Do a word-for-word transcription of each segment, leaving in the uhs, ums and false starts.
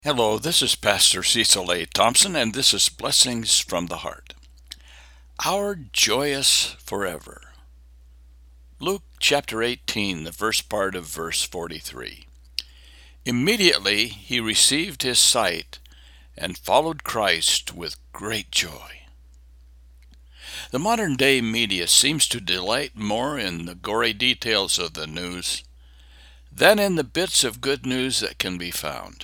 Hello, this is Pastor Cecil A. Thompson, and this is Blessings from the Heart. Our joyous forever. Luke chapter eighteen, the first part of verse forty-three. Immediately he received his sight and followed Christ with great joy. The modern day media seems to delight more in the gory details of the news than in the bits of good news that can be found.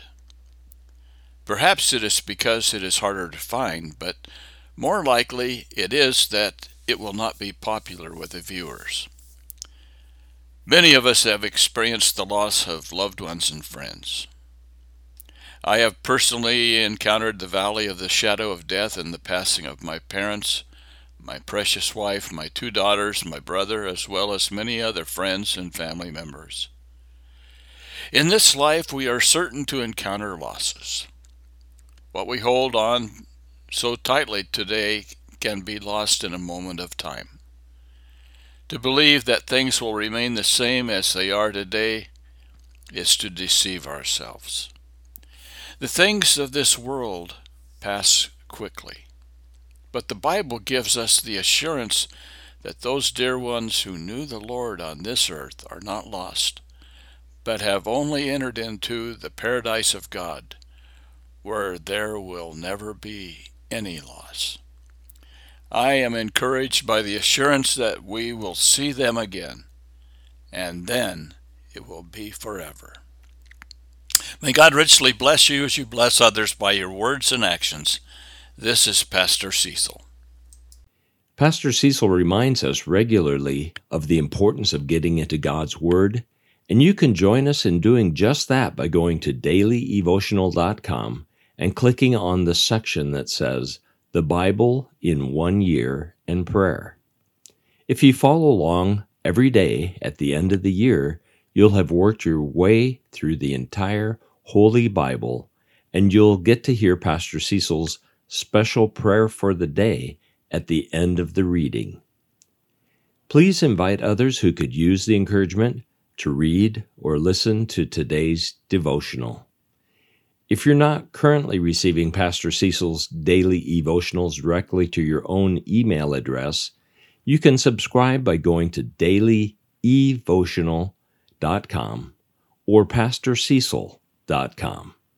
Perhaps it is because it is harder to find, but more likely it is that it will not be popular with the viewers. Many of us have experienced the loss of loved ones and friends. I have personally encountered the valley of the shadow of death in the passing of my parents, my precious wife, my two daughters, my brother, as well as many other friends and family members. In this life, we are certain to encounter losses. What we hold on so tightly today can be lost in a moment of time. To believe that things will remain the same as they are today is to deceive ourselves. The things of this world pass quickly, but the Bible gives us the assurance that those dear ones who knew the Lord on this earth are not lost, but have only entered into the paradise of God, where there will never be any loss. I am encouraged by the assurance that we will see them again, and then it will be forever. May God richly bless you as you bless others by your words and actions. This is Pastor Cecil. Pastor Cecil reminds us regularly of the importance of getting into God's Word, and you can join us in doing just that by going to daily evotional dot com and clicking on the section that says, The Bible in One Year and Prayer. If you follow along every day at the end of the year, you'll have worked your way through the entire Holy Bible, and you'll get to hear Pastor Cecil's special prayer for the day at the end of the reading. Please invite others who could use the encouragement to read or listen to today's devotional. If you're not currently receiving Pastor Cecil's daily evotionals directly to your own email address, you can subscribe by going to daily evotional dot com or pastor cecil dot com.